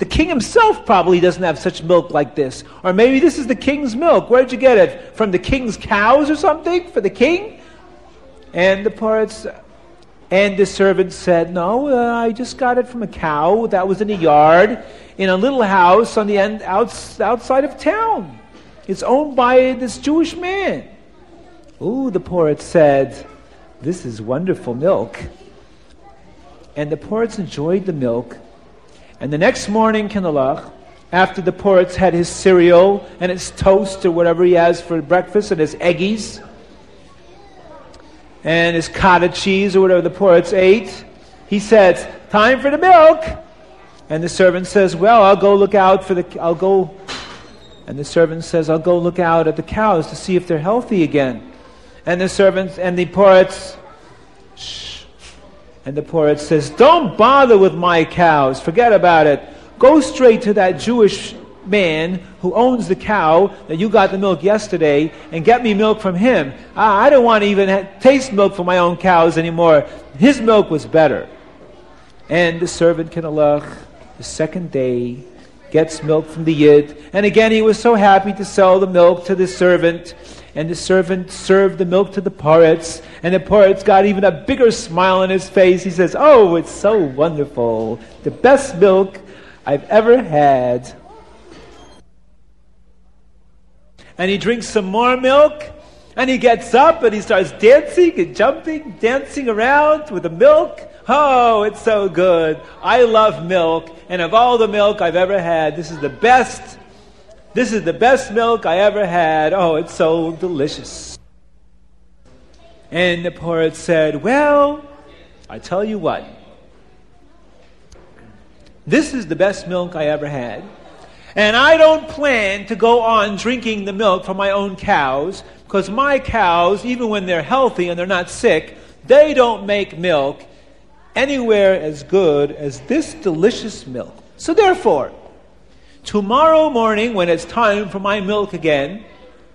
The king himself probably doesn't have such milk like this. Or maybe this is the king's milk. Where'd you get it? From the king's cows or something? For the king? And the servant said, no, I just got it from a cow that was in a yard in a little house on the outside of town. It's owned by this Jewish man. Ooh, the poritz said, this is wonderful milk. And the poritz enjoyed the milk. And the next morning, Kinalach, after the poritz had his cereal and his toast or whatever he has for breakfast and his eggies and his cottage cheese or whatever the poritz ate, he says, time for the milk. And the servant says, well, I'll go look out at the cows to see if they're healthy again. And the poritz says, don't bother with my cows. Forget about it. Go straight to that Jewish man who owns the cow that you got the milk yesterday and get me milk from him. I don't want to even taste milk from my own cows anymore. His milk was better. And the servant Kinalach, the second day, gets milk from the Yid. And again, he was so happy to sell the milk to the servant. And the servant served the milk to the poritz. And the poritz got even a bigger smile on his face. He says, oh, it's so wonderful. The best milk I've ever had. And he drinks some more milk. And he gets up and he starts dancing and jumping, dancing around with the milk. Oh, it's so good. I love milk. And of all the milk I've ever had, this is the best milk I ever had. Oh, it's so delicious. And the poritz said, well, I tell you what. This is the best milk I ever had. And I don't plan to go on drinking the milk from my own cows, because my cows, even when they're healthy and they're not sick, they don't make milk anywhere as good as this delicious milk. So therefore, tomorrow morning when it's time for my milk again,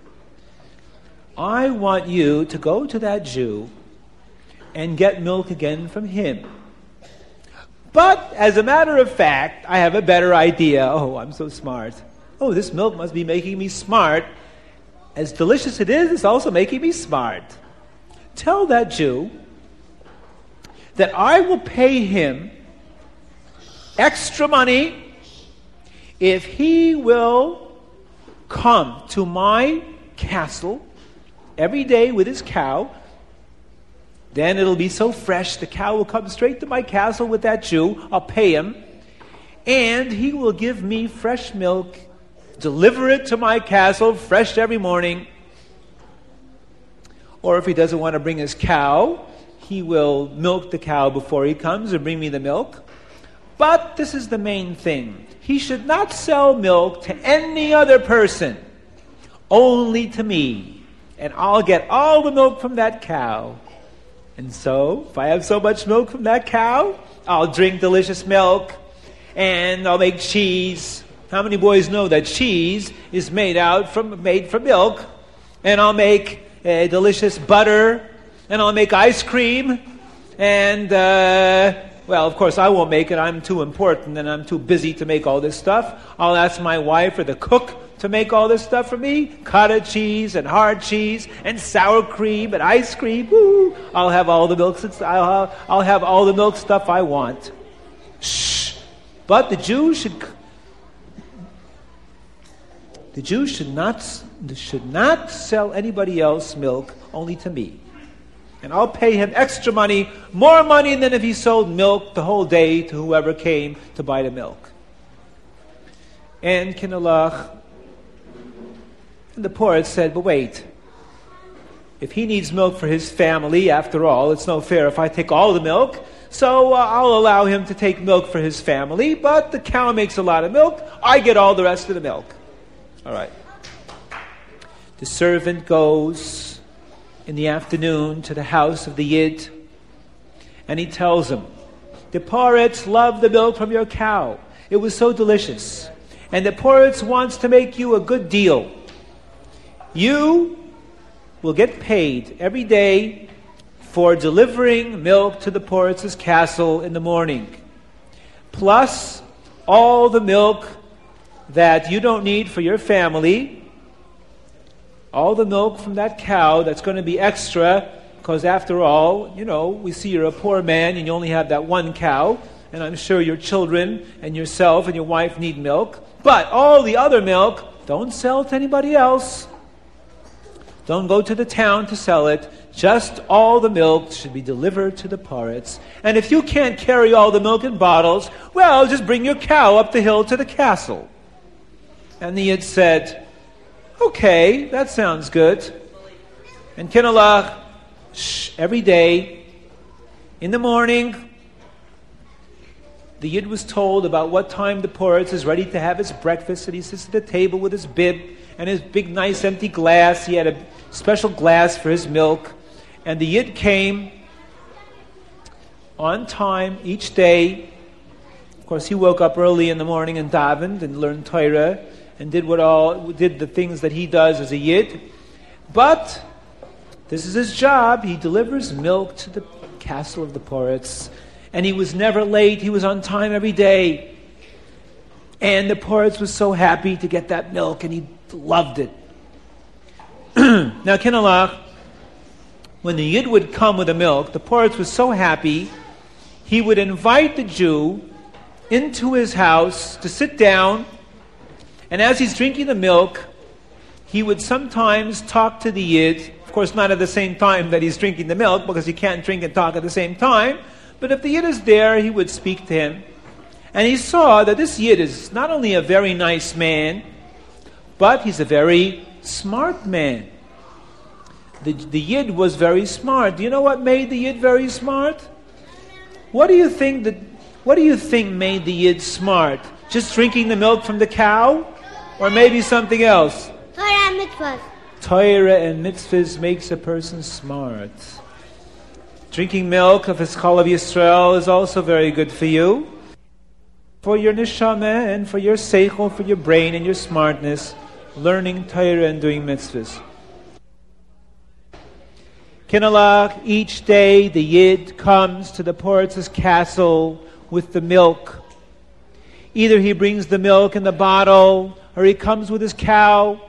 I want you to go to that Jew and get milk again from him. But as a matter of fact, I have a better idea. Oh, I'm so smart. Oh, this milk must be making me smart. As delicious it is, it's also making me smart. Tell that Jew that I will pay him extra money if he will come to my castle every day with his cow. Then it'll be so fresh, the cow will come straight to my castle with that Jew. I'll pay him. And he will give me fresh milk, deliver it to my castle fresh every morning. Or if he doesn't want to bring his cow, he will milk the cow before he comes and bring me the milk. But this is the main thing. He should not sell milk to any other person, only to me. And I'll get all the milk from that cow. And so, if I have so much milk from that cow, I'll drink delicious milk, and I'll make cheese. How many boys know that cheese is made from milk? And I'll make delicious butter, and I'll make ice cream, and well, of course, I won't make it. I'm too important, and I'm too busy to make all this stuff. I'll ask my wife or the cook to make all this stuff for me. Cottage cheese and hard cheese and sour cream and ice cream. Woo! I'll have all the milk. I'll have all the milk stuff I want. Shh! But the Jew should not sell anybody else milk, only to me. And I'll pay him extra money, more money than if he sold milk the whole day to whoever came to buy the milk. And Kinalach, and the poritz said, but wait, if he needs milk for his family, after all, it's no fair if I take all the milk, so I'll allow him to take milk for his family, but the cow makes a lot of milk, I get all the rest of the milk. All right. The servant goes in the afternoon to the house of the Yid, and he tells him, the poritz loved the milk from your cow. It was so delicious. And the poritz wants to make you a good deal. You will get paid every day for delivering milk to the poritz's castle in the morning. Plus, all the milk that you don't need for your family, all the milk from that cow that's going to be extra, because after all, we see you're a poor man and you only have that one cow, and I'm sure your children and yourself and your wife need milk. But all the other milk, don't sell to anybody else. Don't go to the town to sell it. Just all the milk should be delivered to the poritz. And if you can't carry all the milk in bottles, well, just bring your cow up the hill to the castle. And the Yid said, okay, that sounds good. And Kinalach, every day, in the morning, the Yid was told about what time the poritz is ready to have his breakfast, and he sits at the table with his bib and his big, nice, empty glass. He had a special glass for his milk. And the Yid came on time each day. Of course, he woke up early in the morning and davened and learned Torah and did the things that he does as a Yid. But this is his job. He delivers milk to the castle of the poritz. And he was never late. He was on time every day. And the poritz was so happy to get that milk, and he loved it. Now, Kinalach, when the Yid would come with the milk, the poritz was so happy, he would invite the Jew into his house to sit down, and as he's drinking the milk, he would sometimes talk to the Yid. Of course, not at the same time that he's drinking the milk, because you can't drink and talk at the same time. But if the Yid is there, he would speak to him. And he saw that this Yid is not only a very nice man, but he's a very smart man. The Yid was very smart. Do you know what made the Yid very smart? What do you think made the Yid smart? Just drinking the milk from the cow? Or maybe something else? Torah and mitzvahs. Torah and mitzvahs makes a person smart. Drinking milk of his Chalav Yisrael is also very good for you. For your neshama and for your seichel, for your brain and your smartness, learning Torah and doing mitzvahs. Kinalach, each day the Yid comes to the poritz's castle with the milk. Either he brings the milk in the bottle, or he comes with his cow.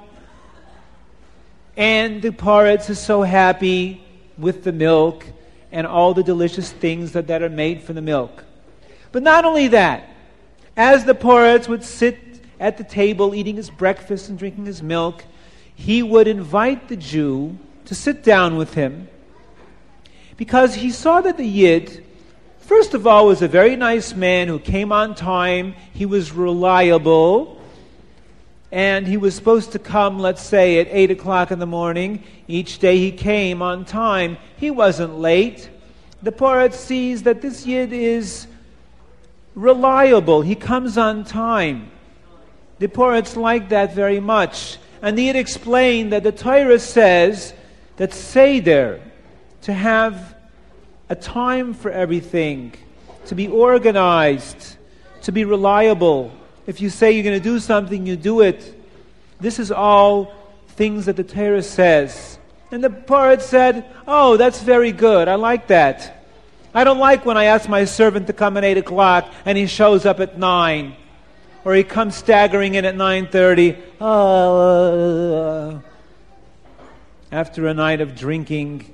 And the poritz is so happy with the milk and all the delicious things that are made from the milk. But not only that, as the poritz would sit at the table eating his breakfast and drinking his milk, he would invite the Jew to sit down with him, because he saw that the Yid, first of all, was a very nice man who came on time. He was reliable, and he was supposed to come, let's say, at 8 o'clock in the morning. Each day he came on time. He wasn't late. The poritz sees that this Yid is reliable. He comes on time. The poritz liked that very much. And the Yid explained that the Torah says that Seder, to have a time for everything, to be organized, to be reliable. If you say you're going to do something, you do it. This is all things that the Torah says. And the poritz said, oh, that's very good. I like that. I don't like when I ask my servant to come at 8 o'clock and he shows up at 9. Or he comes staggering in at 9:30. After a night of drinking.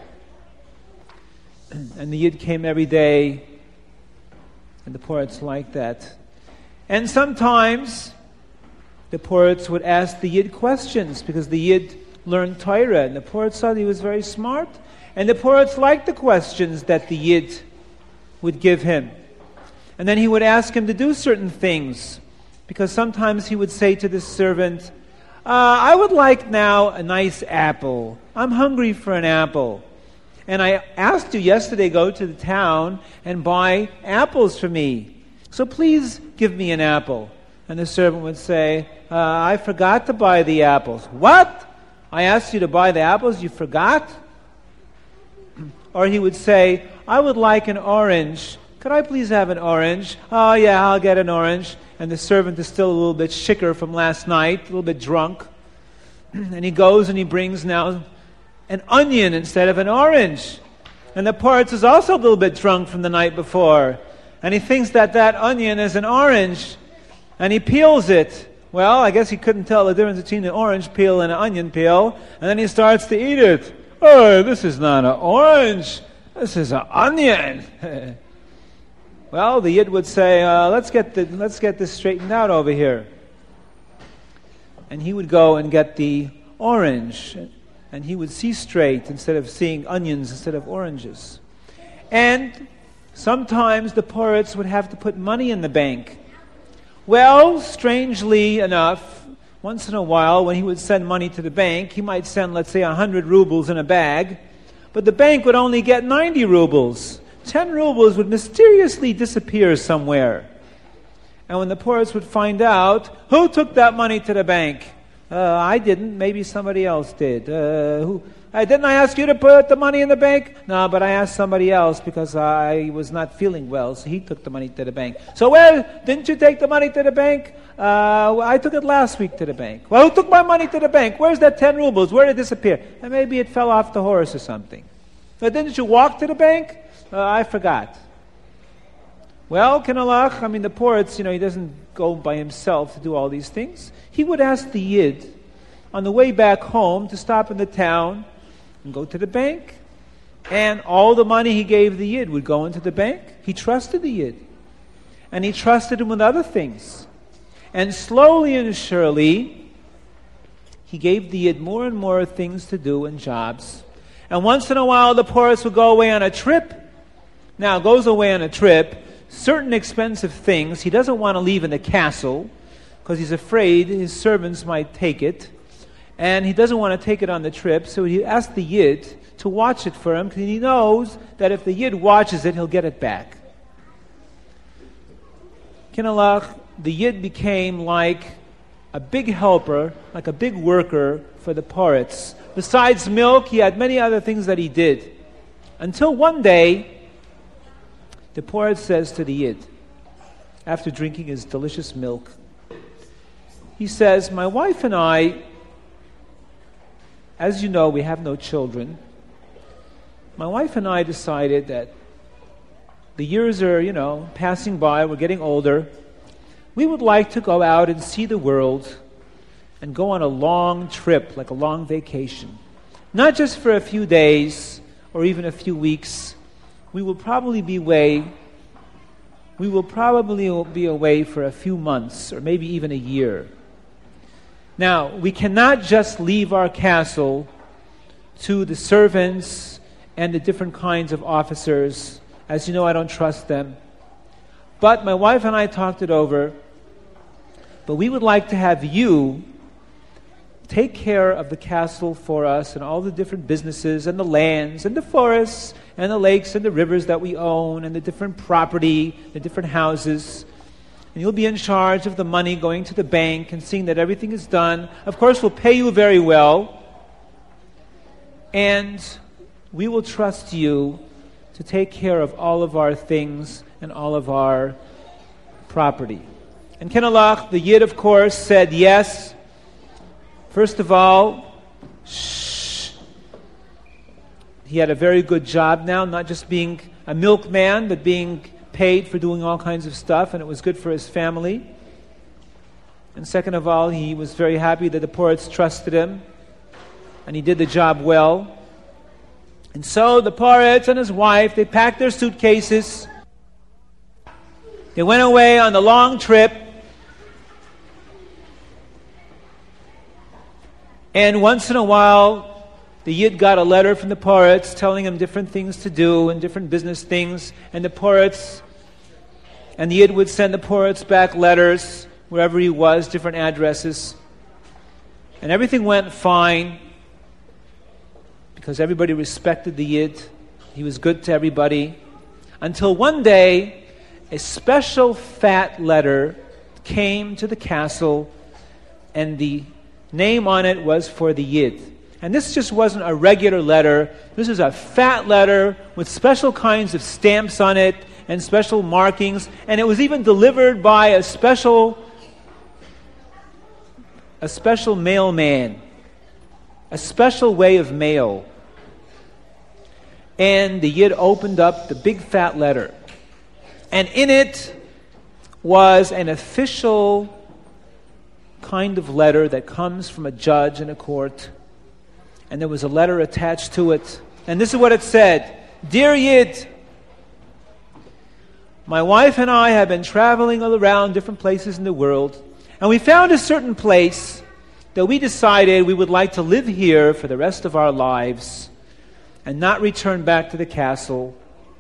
And the Yid came every day. And the poritz liked that. And sometimes the poritz would ask the Yid questions, because the Yid learned Torah, and the poritz thought he was very smart, and the poritz liked the questions that the Yid would give him. And then he would ask him to do certain things, because sometimes he would say to the servant, I would like now a nice apple. I'm hungry for an apple. And I asked you yesterday, go to the town and buy apples for me. So please give me an apple. And the servant would say, I forgot to buy the apples. What? I asked you to buy the apples, you forgot? Or he would say, I would like an orange. Could I please have an orange? Oh yeah, I'll get an orange. And the servant is still a little bit shicker from last night, a little bit drunk. And he goes and he brings now an onion instead of an orange. And the poritz is also a little bit drunk from the night before. And he thinks that that onion is an orange, and he peels it. Well, I guess he couldn't tell the difference between an orange peel and an onion peel, and then he starts to eat it. Oh, this is not an orange. This is an onion. Well, the Yid would say, let's get this straightened out over here. And he would go and get the orange, and he would see straight instead of seeing onions instead of oranges. And sometimes the poritz would have to put money in the bank. Well, strangely enough, once in a while when he would send money to the bank, he might send, let's say, 100 rubles in a bag, but the bank would only get 90 rubles. 10 rubles would mysteriously disappear somewhere. And when the poritz would find out, who took that money to the bank? I didn't. Maybe somebody else did. Didn't I ask you to put the money in the bank? No, but I asked somebody else because I was not feeling well, so he took the money to the bank. So, didn't you take the money to the bank? I took it last week to the bank. Well, who took my money to the bank? Where's that 10 rubles? Where did it disappear? And maybe it fell off the horse or something. But didn't you walk to the bank? I forgot. Well, Kinalach, the poritz, he doesn't go by himself to do all these things. He would ask the Yid on the way back home to stop in the town and go to the bank. And all the money he gave the Yid would go into the bank. He trusted the Yid. And he trusted him with other things. And slowly and surely, he gave the Yid more and more things to do and jobs. And once in a while, the poritz would go away on a trip. Now, goes away on a trip, certain expensive things he doesn't want to leave in the castle because he's afraid his servants might take it. And he doesn't want to take it on the trip, so he asked the Yid to watch it for him because he knows that if the Yid watches it, he'll get it back. Kinalach, the Yid became like a big helper, like a big worker for the poritz. Besides milk, he had many other things that he did. Until one day, the poritz says to the Yid, after drinking his delicious milk, he says, my wife and I, as you know, we have no children. My wife and I decided that the years are, passing by, we're getting older. We would like to go out and see the world and go on a long trip, like a long vacation. Not just for a few days or even a few weeks. We will probably be away for a few months or maybe even a year. Now, we cannot just leave our castle to the servants and the different kinds of officers. As you know, I don't trust them. But my wife and I talked it over. But we would like to have you take care of the castle for us and all the different businesses and the lands and the forests and the lakes and the rivers that we own and the different property, the different houses. And you'll be in charge of the money going to the bank and seeing that everything is done. Of course, we'll pay you very well. And we will trust you to take care of all of our things and all of our property. And Kinalach, the Yid, of course, said yes. First of all, he had a very good job now, not just being a milkman, but being paid for doing all kinds of stuff, and it was good for his family. And second of all, he was very happy that the poritz trusted him, and he did the job well. And so the poritz and his wife, they packed their suitcases. They went away on the long trip. And once in a while, the Yid got a letter from the poritz telling him different things to do and different business things. And the Yid would send the poritz back letters wherever he was, different addresses. And everything went fine because everybody respected the Yid. He was good to everybody. Until one day, a special fat letter came to the castle, and the name on it was for the Yid. And this just wasn't a regular letter. This is a fat letter with special kinds of stamps on it and special markings. And it was even delivered by a special mailman, a special way of mail. And the Yid opened up the big fat letter. And in it was an official kind of letter that comes from a judge in a court. And there was a letter attached to it. And this is what it said. Dear Yid, my wife and I have been traveling all around different places in the world. And we found a certain place that we decided we would like to live here for the rest of our lives and not return back to the castle.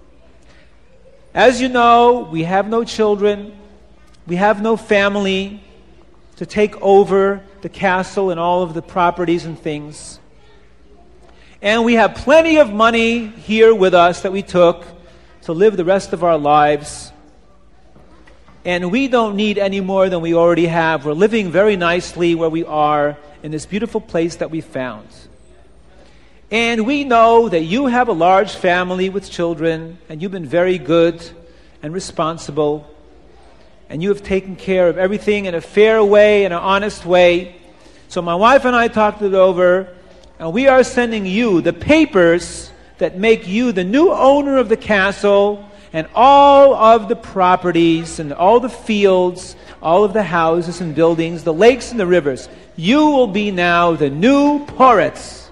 As you know, we have no children. We have no family to take over the castle and all of the properties and things. And we have plenty of money here with us that we took to live the rest of our lives. And we don't need any more than we already have. We're living very nicely where we are in this beautiful place that we found. And we know that you have a large family with children, and you've been very good and responsible, and you have taken care of everything in a fair way, in an honest way. So my wife and I talked it over, and we are sending you the papers that make you the new owner of the castle and all of the properties and all the fields, all of the houses and buildings, the lakes and the rivers. You will be now the new Poretz.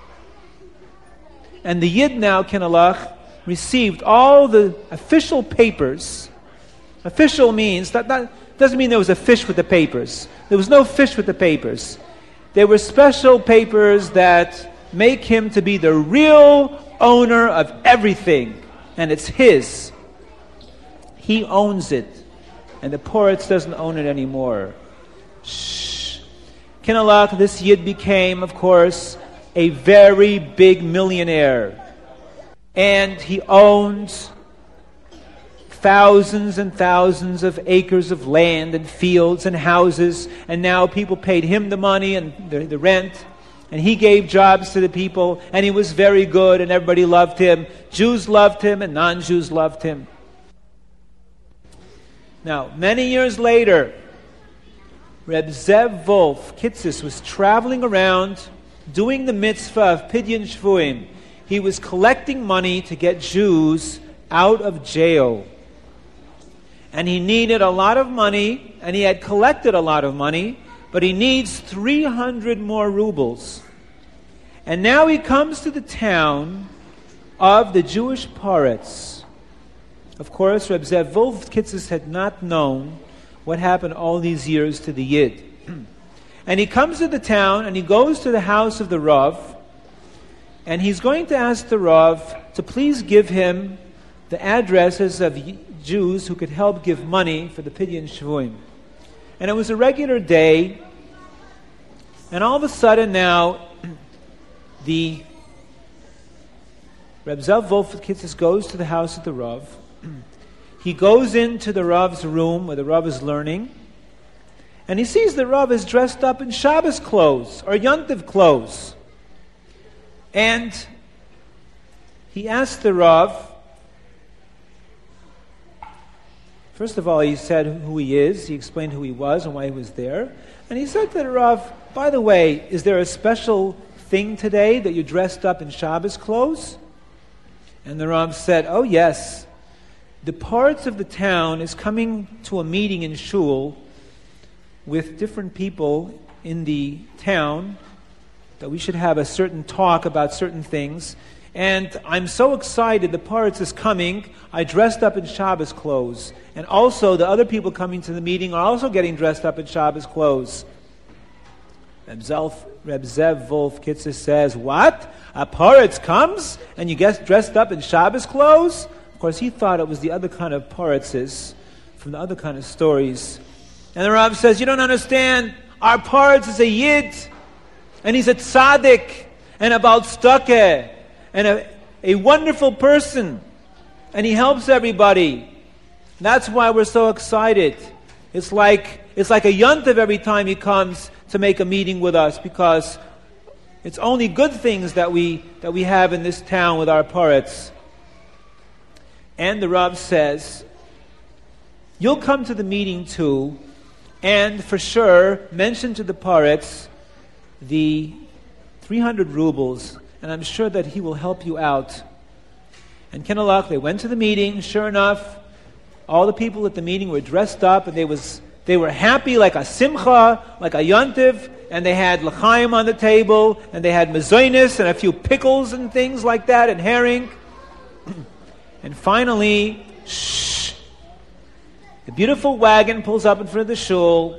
And the Yid now, Kinalach, received all the official papers. Official means, that doesn't mean there was a fish with the papers. There was no fish with the papers. There were special papers that make him to be the real owner of everything. And it's his. He owns it. And the Poretz doesn't own it anymore. Shh. Kinalach, this Yid became, of course, a very big millionaire. And he owns thousands and thousands of acres of land and fields and houses. And now people paid him the money and the rent. And he gave jobs to the people. And he was very good and everybody loved him. Jews loved him and non-Jews loved him. Now, many years later, Reb Zev Wolf Kitzis was traveling around doing the mitzvah of Pidyon Shvuim. He was collecting money to get Jews out of jail. And he needed a lot of money, and he had collected a lot of money, but he needs 300 more rubles. And now he comes to the town of the Jewish Poretz. Of course, Reb Zev Wolf Kitzis had not known what happened all these years to the Yid. And he comes to the town, and he goes to the house of the Rav, and he's going to ask the Rav to please give him the addresses of Jews who could help give money for the Pidyon Shvuim. And it was a regular day, and all of a sudden now, the Reb Zev Wolf Kitzis goes to the house of the Rav. He goes into the Rav's room where the Rav is learning, and he sees the Rav is dressed up in Shabbos clothes or Yontiv clothes. And he asked the Rav, first of all, he said who he is. He explained who he was and why he was there. And he said to the Rav, by the way, is there a special thing today that you're dressed up in Shabbos clothes? And the Rav said, oh yes. The parts of the town is coming to a meeting in Shul with different people in the town that we should have a certain talk about certain things. And I'm so excited the parts is coming. I dressed up in Shabbos clothes. And also the other people coming to the meeting are also getting dressed up in Shabbos clothes. Reb Zev Wolf Kitzis says, what? A Poretz comes and you get dressed up in Shabbos clothes? Of course, he thought it was the other kind of Poretzes from the other kind of stories. And the Rav says, you don't understand. Our Poretz is a Yid, and he's a tzaddik, and a Baal Tzedakah, and a wonderful person, and he helps everybody. That's why we're so excited. It's like a yontiv every time he comes to make a meeting with us, because it's only good things that we have in this town with our Poretz. And the Rav says, you'll come to the meeting too, and for sure mention to the Poretz the 300 rubles, and I'm sure that he will help you out. And Kinalach, they went to the meeting. Sure enough, All the people at the meeting were dressed up, and they were happy like a simcha, like a yontiv, and they had l'chaim on the table, and they had mezainis and a few pickles and things like that, and herring. And finally, the beautiful wagon pulls up in front of the shul,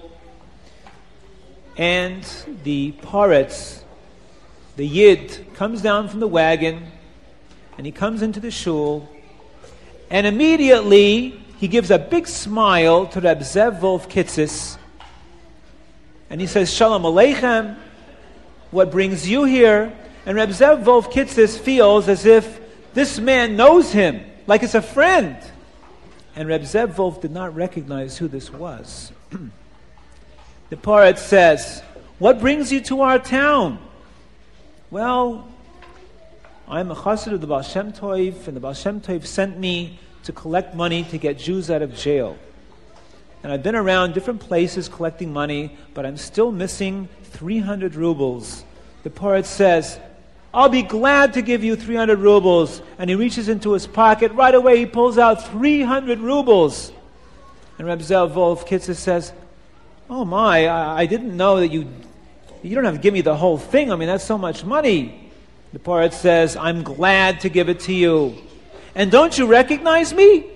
and the poretz, the yid, comes down from the wagon, and he comes into the shul, and immediately he gives a big smile to Reb Zev Wolf Kitzis, and he says, Shalom Aleichem, what brings you here? And Reb Zev Wolf Kitzis feels as if this man knows him, like it's a friend. And Reb Zev Wolf did not recognize who this was. The poet says, what brings you to our town? Well, I'm a chassid of the Baal Shem Tov, and the Baal Shem Tov sent me to collect money to get Jews out of jail. And I've been around different places collecting money, but I'm still missing 300 rubles. The poet says, I'll be glad to give you 300 rubles. And he reaches into his pocket. Right away, he pulls out 300 rubles. And Reb Zev Wolf Kitzis says, oh my, I didn't know that you don't have to give me the whole thing. I mean, that's so much money. The poet says, I'm glad to give it to you. And don't you recognize me?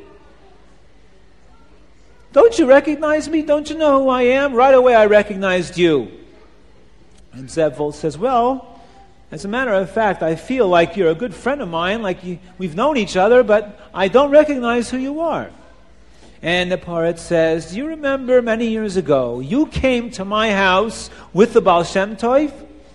Don't you recognize me? Don't you know who I am? Right away I recognized you. And Zev Wolf says, well, as a matter of fact, I feel like you're a good friend of mine, we've known each other, but I don't recognize who you are. And the poet says, do you remember many years ago, you came to my house with the Baal Shem Tov?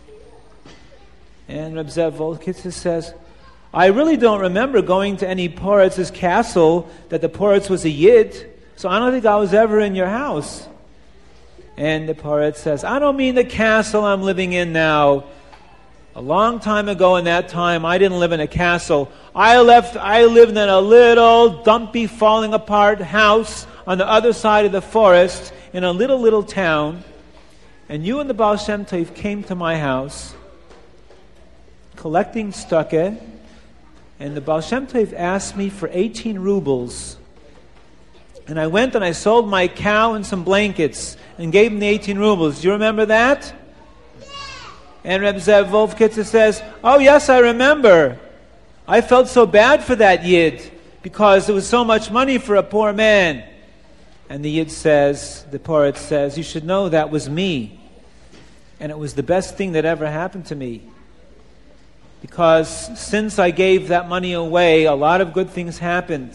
And Reb Zev Wolf Kitzis says, I really don't remember going to any poet's castle that the poet was a yid, so I don't think I was ever in your house. And the poet says, I don't mean the castle I'm living in now. A long time ago in that time, I didn't live in a castle. I lived in a little, dumpy, falling apart house on the other side of the forest in a little town. And you and the Baal Shem Tov came to my house collecting stucke, and the Baal Shem Tov asked me for 18 rubles. And I went and I sold my cow and some blankets and gave him the 18 rubles. Do you remember that? And Reb Zev Wolf Kitzis says, oh yes, I remember. I felt so bad for that yid because it was so much money for a poor man. And the yid says, the poet says, you should know that was me. And it was the best thing that ever happened to me. Because since I gave that money away, a lot of good things happened.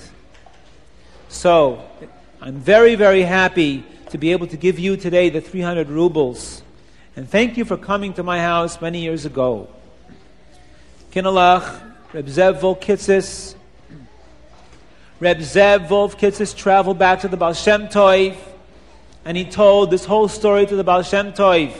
So, I'm very, very happy to be able to give you today the 300 rubles. And thank you for coming to my house many years ago. Kinalach, Reb Zev Wolf Kitzis. Reb Zev Wolf Kitzis traveled back to the Baal Shem Tov, and he told this whole story to the Baal Shem Tov.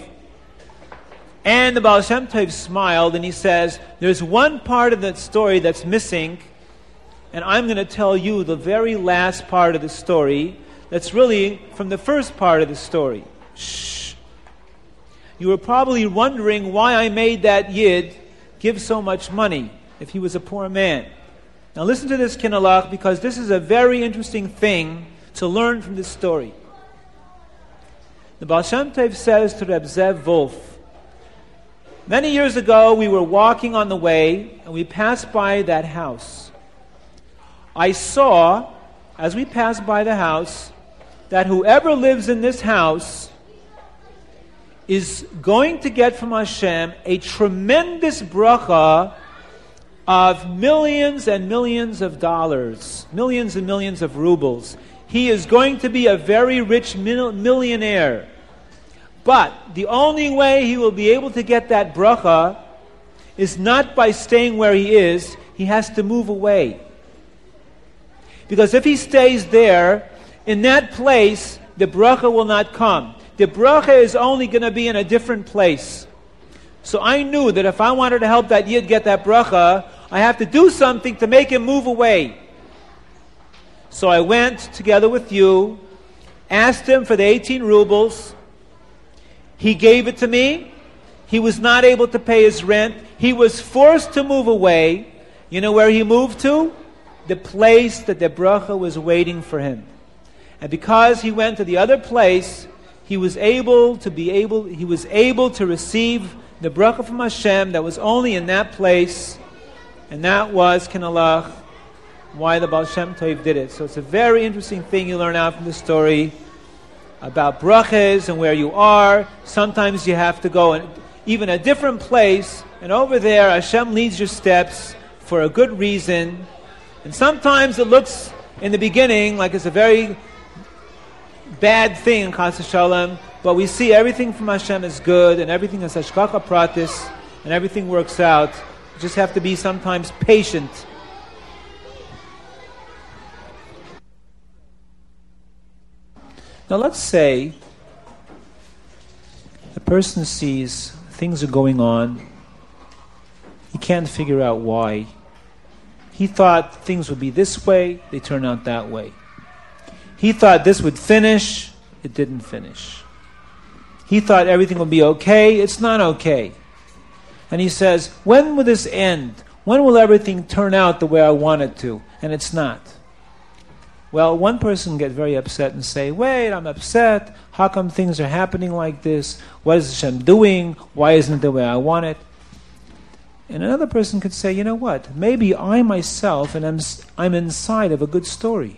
And the Baal Shem Tov smiled, and he says, there's one part of that story that's missing, and I'm going to tell you the very last part of the story that's really from the first part of the story. Shh. You were probably wondering why I made that yid give so much money if he was a poor man. Now listen to this, Kinalach, because this is a very interesting thing to learn from this story. The Baal Shem Tov says to Reb Zev Wolf, many years ago we were walking on the way and we passed by that house. I saw, as we passed by the house, that whoever lives in this house is going to get from Hashem a tremendous bracha of millions and millions of dollars, millions and millions of rubles. He is going to be a very rich millionaire. But the only way he will be able to get that bracha is not by staying where he is. He has to move away. Because if he stays there, in that place, the bracha will not come. The bracha is only going to be in a different place. So I knew that if I wanted to help that yid get that bracha, I have to do something to make him move away. So I went together with you, asked him for the 18 rubles. He gave it to me. He was not able to pay his rent. He was forced to move away. You know where he moved to? the place that the bracha was waiting for him. And because he went to the other place, he was able to receive the bracha from Hashem that was only in that place, and that was Kinalach, why the Baal Shem Tov did it. So it's a very interesting thing you learn out from the story about brachas and where you are. Sometimes you have to go in even a different place, and over there Hashem leads your steps for a good reason. And sometimes it looks in the beginning like it's a very bad thing, Chas v'Shalom, but we see everything from Hashem is good, and everything is hashgacha pratis, and everything works out. You just have to be sometimes patient. Now let's say a person sees things are going on, he can't figure out why. He thought things would be this way, they turn out that way. He thought this would finish, it didn't finish. He thought everything would be okay, it's not okay. And he says, when will this end? When will everything turn out the way I want it to? And it's not. Well, one person get very upset and say, wait, I'm upset. How come things are happening like this? What is Hashem doing? Why isn't it the way I want it? And another person could say, you know what? Maybe I myself, and I'm inside of a good story.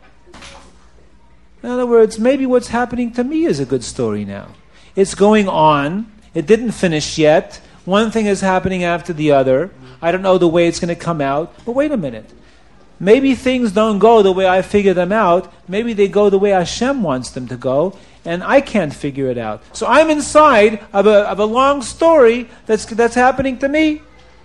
In other words, maybe what's happening to me is a good story now. It's going on. It didn't finish yet. One thing is happening after the other. I don't know the way it's going to come out. But wait a minute. Maybe things don't go the way I figure them out. Maybe they go the way Hashem wants them to go, and I can't figure it out. So I'm inside of a long story that's happening to me.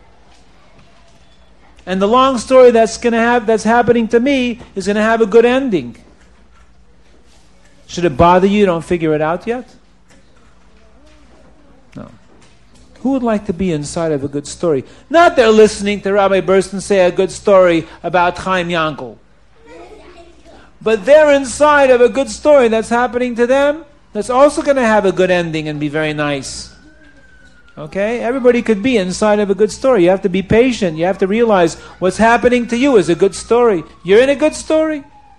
And the long story that's happening to me is going to have a good ending. Should it bother you don't figure it out yet? No. Who would like to be inside of a good story? Not they're listening to Rabbi Burston say a good story about Chaim Yankel. But they're inside of a good story that's happening to them, that's also going to have a good ending and be very nice. Okay? Everybody could be inside of a good story. You have to be patient. You have to realize what's happening to you is a good story. You're in a good story.